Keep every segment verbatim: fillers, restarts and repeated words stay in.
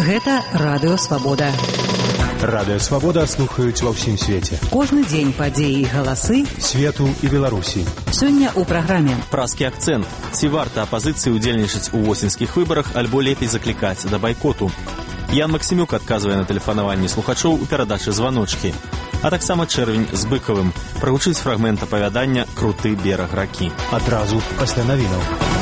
Гэта Радыё Свабода. Радыё Свабода слухаюць ва ўсім свеце. Кожны дзень падзеі і галасы свету і Беларусі. Сёння ў праграме «Празкі акцэнт». Ці варта апазіцыі ўдзельнічаць у восеньскіх выбарах, альбо лепей заклікаць да байкоту? Ян Максімюк адказвае на тэлефанаванні слухачоў у перадачы «Званочкі». А таксама чэрвень з Быкавым. Прагучыць фрагмент апавядання «Круты бераг ракі». Адразу пасля навінаў.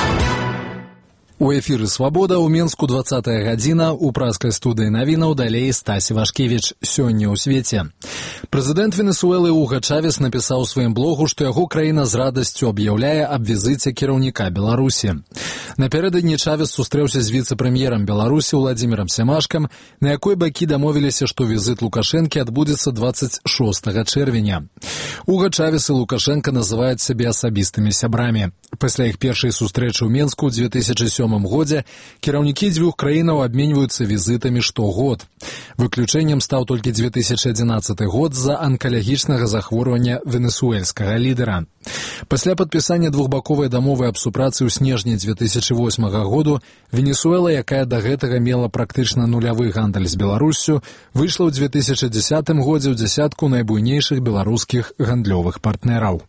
У эфіры «Свабода» ў Менску двадцатая гадзіна, у празкай студыі навінаў далей Стасі Вашкевіч. Сёння ў свеце. Прэзідэнт Венесуэлы Уга Чавес напісаў у сваім блогу, што яго краіна з радасцю аб'яўляе аб візіце кіраўніка Беларусі. Напярэдадні Чавес сустрэўся з віцэ-прэм'ерам Беларусі Уладзімірам Сямашкам, на якой бакі дамовіліся, што візіт Лукашэнкі адбудзецца двадцать шостага чэрвеня. Уга Чавес і Лукашэнка называюць сябе асабістымі сябрамі. Пасля іх першай сустрэчы ў Менску ў две тысячы сёмым годзе кіраўнікі дзвюх краінаў абменьваюцца візітамі штогод. Выключэннем стаў толькі две тысячы адзінаццаты год з-за анкалагічнага захворвання венесуэльскага лідара. Пасля падпісання двухбаковай дамовы аб супрацы ў снежні две тысячы восьмага году Венесуэла, якая да гэтага мела практычна нулявы гандаль з Беларуссю, выйшла ў две тысячы дзесятым годзе ў дзясятку найбуйнейшых беларускіх гандлёвых партнераў.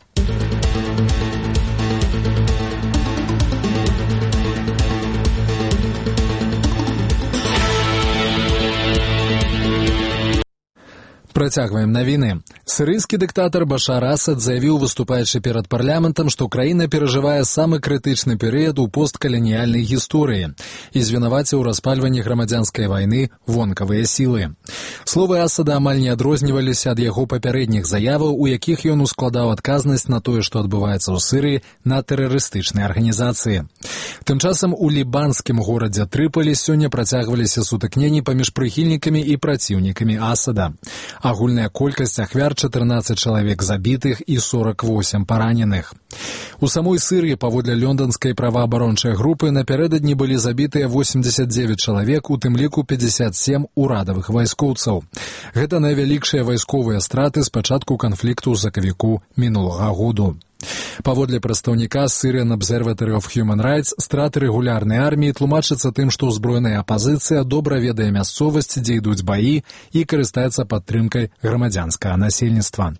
Працягваем навіны. Сірыйскі дыктатар Башар Асад заявіў, выступаючы перад парламентам, што краіна перажывае самы крытычны перыяд у посткаланіяльнай гісторыі і звінаваціў у распальванні грамадзянскай вайны вонкавыя сілы. Словы Асада амаль не адрозніваліся ад яго папярэдніх заяваў, у якіх ён ускладаў адказнасць на тое, што адбываецца ў Сірыі, на тэрарыстычныя арганізацыі. Тым часам у лібанскім горадзе Трыполі сёння працягваліся сутыкненні паміж прыхільнікамі і праціўнікамі Асада. Агульная колькасць ахвяр чатырнаццаць чалавек забітых і сорок восемь параненых. У самой Сірыі, паводле лёнданскай праваабарончай групы, напярэдадні былі забітыя восемьдесят девять чалавек, у тым ліку пятьдесят семь урадавых вайскоўцаў. Гэта найвялікшыя вайсковыя страты з пачатку канфлікту ў сакавіку мінулага году. Паводле прадстаўніка Syrian Observatory of Human Rights, страты рэгулярнай арміі тлумачацца тым, што ўзброеная апазіцыя добра ведае мясцовасць, дзе ідуць баі, і карыстаецца падтрымкай грамадзянскага насельніцтва.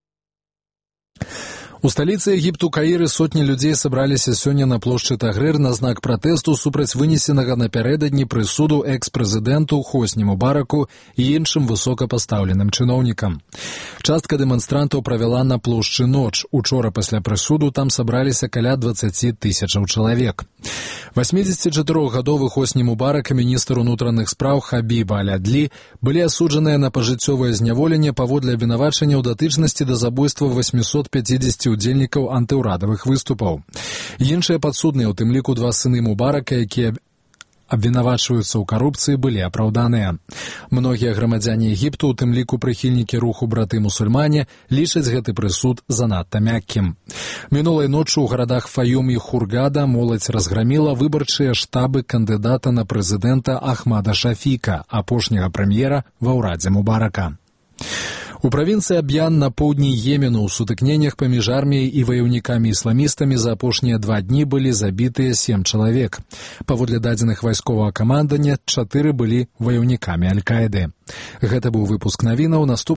У сталіцы Егіпту Каіры сотні людзей сабраліся сёння на плошчы Тагрыр на знак пратэсту супраць вынесенага напярэдадні прысуду экс-прэзідэнту Хосні Мубараку і іншым высокапастаўленым чыноўнікам. Частка дэманстрантаў правяла на плошчы ноч. Учора пасля прысуду там сабраліся каля дваццаць тысячаў чалавек. восьмідзесятчатырохгадовы Хосні Мубарак і міністр унутраных спраў Хабіб Аль-Адлі былі асуджаныя на пажыццёвае зняволенне паводле абвінавачання ў датычнасці да забойства восьмісот пяцідзесяці удзельнікаў антыўрадавых выступаў. Іншыя падсудныя, у тым ліку два сыны Мубарака, якія абвінавачваюцца ў карупцыі, былі апраўданыя. Многія грамадзяне Егіпту, у тым ліку прыхільнікі руху браты-мусульмане, лічаць гэты прысуд занадта мяккім. Мінулай ноччу ў гарадах Фаюм і Хургада моладзь разграміла выбарчыя штабы кандыдата на прэзідэнта Ахмада Шафіка, апошняга прэм'ера ва ўрадзе Мубарака. У правінцыі Аб'ян на поўдні Йемену ў сутыкненнях паміж арміяй і ваяўнікамі-ісламістамі за апошнія два дні былі забітыя сем чалавек. Паводле дадзеных вайсковага камандання, чатыры былі ваяўнікамі Аль-Каіды. Гэта быў выпуск навінаў. Наступ